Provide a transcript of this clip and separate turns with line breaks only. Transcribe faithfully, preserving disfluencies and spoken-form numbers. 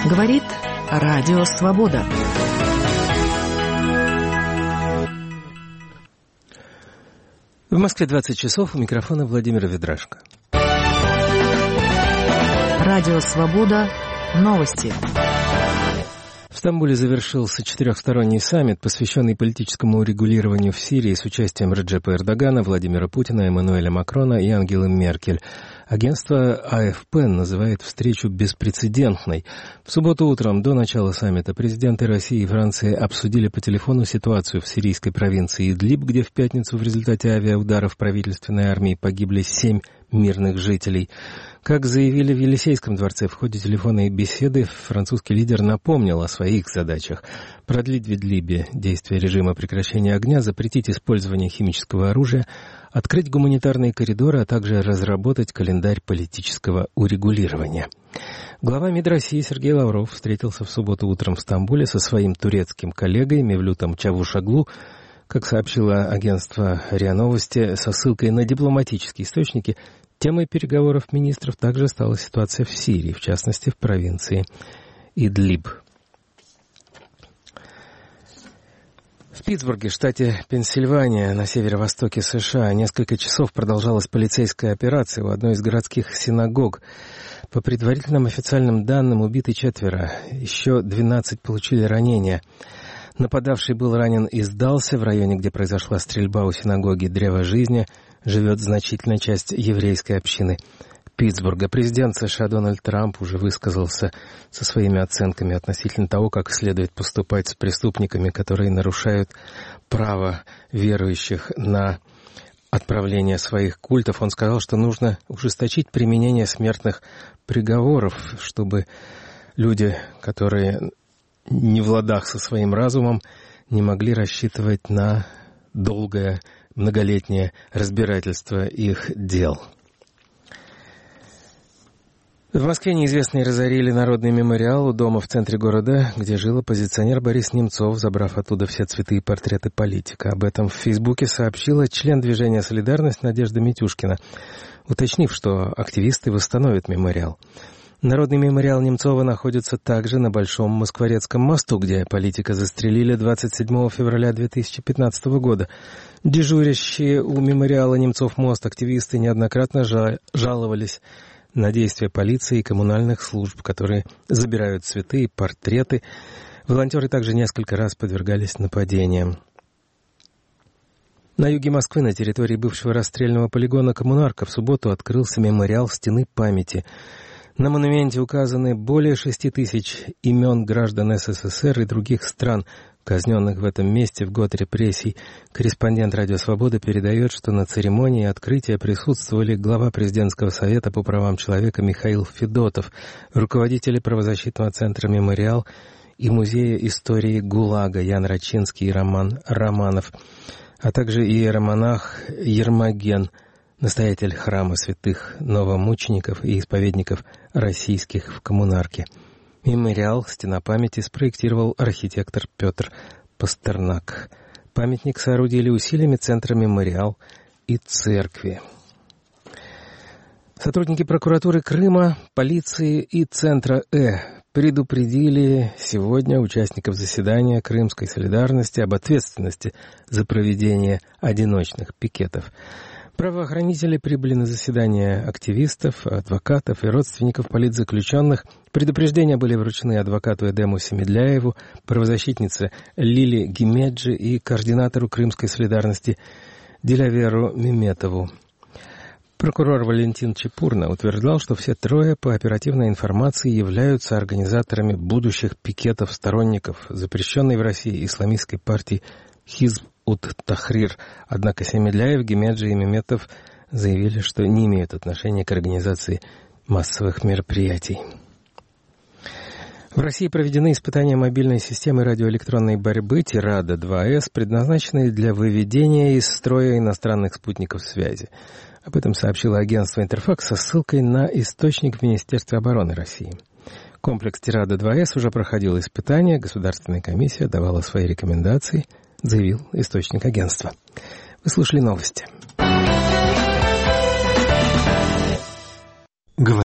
Говорит Радио Свобода.
В Москве двадцать часов, у микрофона Владимир Ведрашко.
Радио Свобода. Новости.
В Стамбуле завершился четырехсторонний саммит, посвященный политическому урегулированию в Сирии с участием Реджепа Эрдогана, Владимира Путина, Эммануэля Макрона и Ангелы Меркель. Агентство А Эф Пэ называет встречу беспрецедентной. В субботу утром до начала саммита президенты России и Франции обсудили по телефону ситуацию в сирийской провинции Идлиб, где в пятницу в результате авиаударов правительственной армии погибли семь мирных жителей. Как заявили в Елисейском дворце в ходе телефонной беседы, французский лидер напомнил о своих задачах: продлить в Идлибе действие режима прекращения огня, запретить использование химического оружия, открыть гуманитарные коридоры, а также разработать календарь политического урегулирования. Глава МИД России Сергей Лавров встретился в субботу утром в Стамбуле со своим турецким коллегой Мевлютом Чавушоглу. Как сообщило агентство РИА Новости со ссылкой на дипломатические источники, темой переговоров министров также стала ситуация в Сирии, в частности в провинции Идлиб. В Питтсбурге, штате Пенсильвания, на северо-востоке США, несколько часов продолжалась полицейская операция у одной из городских синагог. По предварительным официальным данным, убиты четверо, еще двенадцать получили ранения. Нападавший был ранен и сдался. В районе, где произошла стрельба у синагоги Древо Жизни, живет значительная часть еврейской общины Питтсбурга. Президент США Дональд Трамп уже высказался со своими оценками относительно того, как следует поступать с преступниками, которые нарушают право верующих на отправление своих культов. Он сказал, что нужно ужесточить применение смертных приговоров, чтобы люди, которые не в ладах со своим разумом, не могли рассчитывать на долгое, многолетнее разбирательство их дел. В Москве неизвестные разорили Народный мемориал у дома в центре города, где жил оппозиционер Борис Немцов, забрав оттуда все цветы и портреты политика. Об этом в Фейсбуке сообщила член движения «Солидарность» Надежда Митюшкина, уточнив, что активисты восстановят мемориал. Народный мемориал Немцова находится также на Большом Москворецком мосту, где политика застрелили двадцать седьмого февраля две тысячи пятнадцатого года. Дежурящие у мемориала Немцов мост активисты неоднократно жаловались на действия полиции и коммунальных служб, которые забирают цветы и портреты. Волонтеры также несколько раз подвергались нападениям. На юге Москвы, на территории бывшего расстрельного полигона «Коммунарка», в субботу открылся мемориал «Стены памяти». На монументе указаны более шести тысяч имен граждан Эс Эс Эс Эр и других стран, казненных в этом месте в год репрессий. Корреспондент «Радио Свобода» передает, что на церемонии открытия присутствовали глава Президентского совета по правам человека Михаил Федотов, руководители правозащитного центра «Мемориал» и Музея истории ГУЛАГа Ян Рачинский и Роман Романов, а также иеромонах Ермоген, настоятель храма святых новомучеников и исповедников российских в Коммунарке. Мемориал «Стена памяти» спроектировал архитектор Петр Пастернак. Памятник соорудили усилиями Центра «Мемориал» и церкви. Сотрудники прокуратуры Крыма, полиции и Центра Э предупредили сегодня участников заседания Крымской солидарности об ответственности за проведение одиночных пикетов. Правоохранители прибыли на заседание активистов, адвокатов и родственников политзаключенных. Предупреждения были вручены адвокату Эдему Семедляеву, правозащитнице Лиле Гимеджи и координатору Крымской солидарности Диляверу Меметову. Прокурор Валентин Чепурно утверждал, что все трое по оперативной информации являются организаторами будущих пикетов сторонников запрещенной в России исламистской партии Хизб ут-Тахрир. Однако Семедляев, Гимеджи и Меметов заявили, что не имеют отношения к организации массовых мероприятий. В России проведены испытания мобильной системы радиоэлектронной борьбы Тирада два эс, предназначенной для выведения из строя иностранных спутников связи. Об этом сообщило агентство «Интерфакс» со ссылкой на источник в Министерстве обороны России. Комплекс Тирада два эс уже проходил испытания, Государственная комиссия давала свои рекомендации, заявил источник агентства. Вы слушали новости.